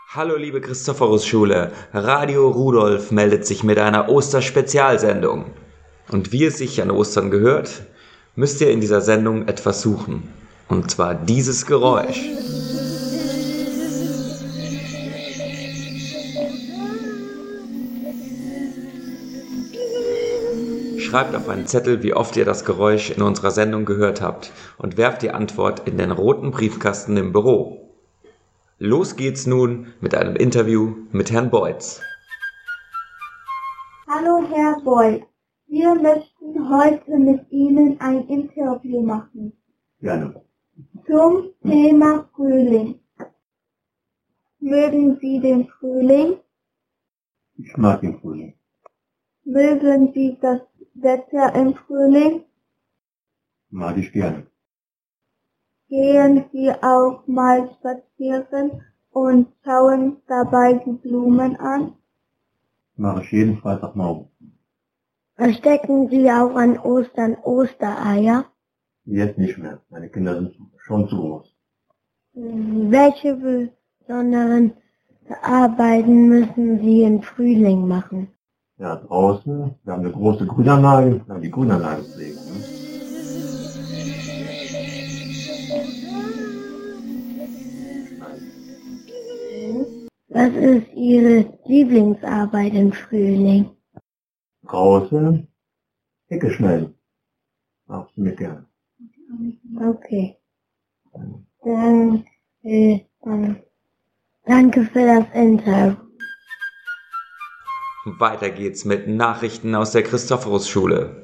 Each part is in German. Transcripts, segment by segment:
Hallo liebe Christophorus-Schule, Radio Rudolf meldet sich mit einer Osterspezialsendung. Und wie es sich an Ostern gehört, müsst ihr in dieser Sendung etwas suchen. Und zwar dieses Geräusch. Schreibt auf einen Zettel, wie oft ihr das Geräusch in unserer Sendung gehört habt und werft die Antwort in den roten Briefkasten im Büro. Los geht's nun mit einem Interview mit Herrn Beutz. Hallo Herr Beutz, wir möchten heute mit Ihnen ein Interview machen. Gerne. Zum Thema Frühling. Mögen Sie den Frühling? Ich mag den Frühling. Mögen Sie das Wetter im Frühling? Mag ich gerne. Gehen Sie auch mal spazieren und schauen dabei die Blumen an? Mache ich jeden Freitagmorgen. Verstecken Sie auch an Ostern Ostereier? Jetzt nicht mehr. Meine Kinder sind schon zu groß. Welche besonderen Arbeiten müssen Sie im Frühling machen? Ja, draußen, wir haben eine große Grünanlage, die Grünanlage pflegen. Ne? Was ist Ihre Lieblingsarbeit im Frühling? Draußen, Hecke schneiden. Machst du mir gerne. Okay. Danke für das Interview. Weiter geht's mit Nachrichten aus der Christophorus-Schule.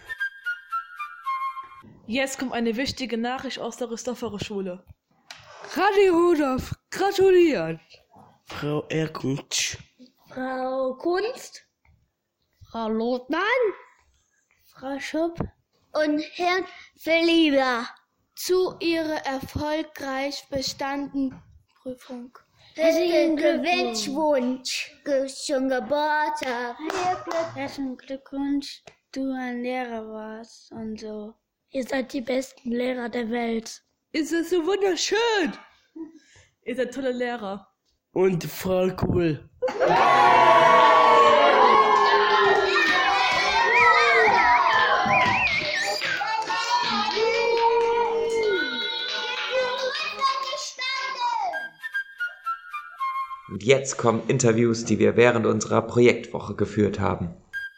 Jetzt kommt eine wichtige Nachricht aus der Christophorus-Schule. Radio Rudolf gratuliert! Frau Erkutsch, Frau Kunst, Frau Lotmann, Frau Schupp und Herrn Verlieber zu ihrer erfolgreich bestandenen Prüfung. Herzlichen Glückwunsch zum Geburtstag. Herzlichen Glückwunsch, du ein Lehrer warst und so. Ihr seid die besten Lehrer der Welt. Ist das so wunderschön? Ihr seid tolle Lehrer. und voll cool. Und jetzt kommen Interviews, die wir während unserer Projektwoche geführt haben.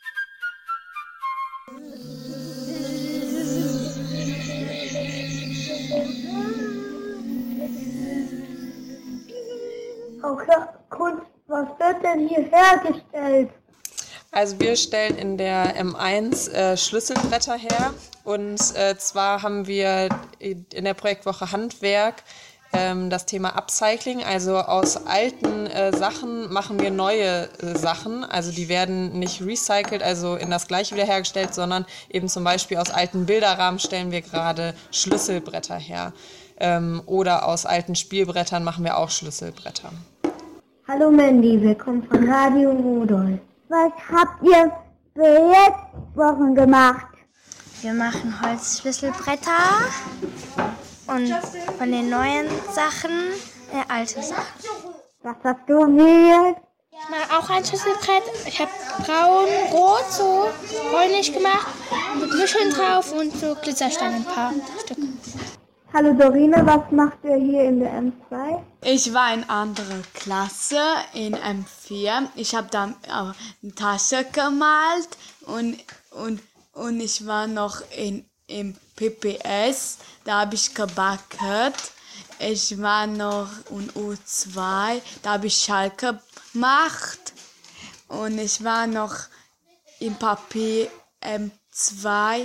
Frau Kunst, was wird denn hier hergestellt? Also wir stellen in der M1 Schlüsselbretter her und zwar haben wir in der Projektwoche Handwerk das Thema Upcycling, also aus alten Sachen machen wir neue Sachen, also die werden nicht recycelt, also in das gleiche wiederhergestellt, sondern eben zum Beispiel aus alten Bilderrahmen stellen wir gerade Schlüsselbretter her oder aus alten Spielbrettern machen wir auch Schlüsselbretter. Hallo Mandy, willkommen von Radio Rudolf. Was habt ihr Projektwochen gemacht? Wir machen Holzschlüsselbretter und von den neuen Sachen alte Sachen. Was hast du hier? Ich mache auch ein Schlüsselbrett. Ich habe braun, rot, so bräunlich gemacht, mit Muscheln drauf und so Glitzersteine, ein paar Stück. Hallo Dorine, was macht ihr hier in der M2? Ich war in andere Klasse, in M4. Ich habe da eine Tasche gemalt und ich war noch im PPS. Da habe ich gebacken. Ich war noch in U2. Da habe ich Schalke gemacht. Und ich war noch im Papier M2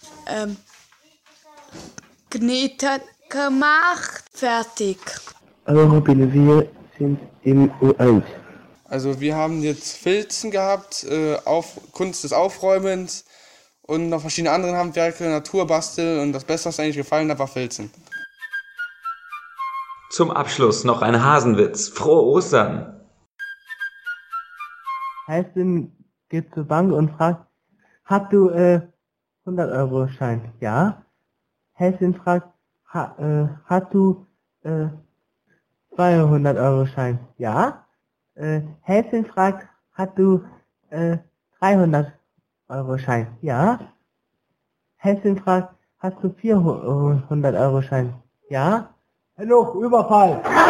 Knete gemacht. Fertig. Hallo Robin, wir sind im U1. Also wir haben jetzt Filzen gehabt, Kunst des Aufräumens und noch verschiedene andere Handwerke, Naturbastel und das Beste, was eigentlich gefallen hat, war Filzen. Zum Abschluss noch ein Hasenwitz. Frohe Ostern! Heißen geht zur Bank und fragt, hast du 100-Euro-Schein? Ja. Hessin fragt, hast du 200-Euro-Schein? Ja. Häschen fragt, hast du 300-Euro-Schein? Ja. Häschen fragt, hast du 400-Euro-Schein? Ja. Hallo, Überfall!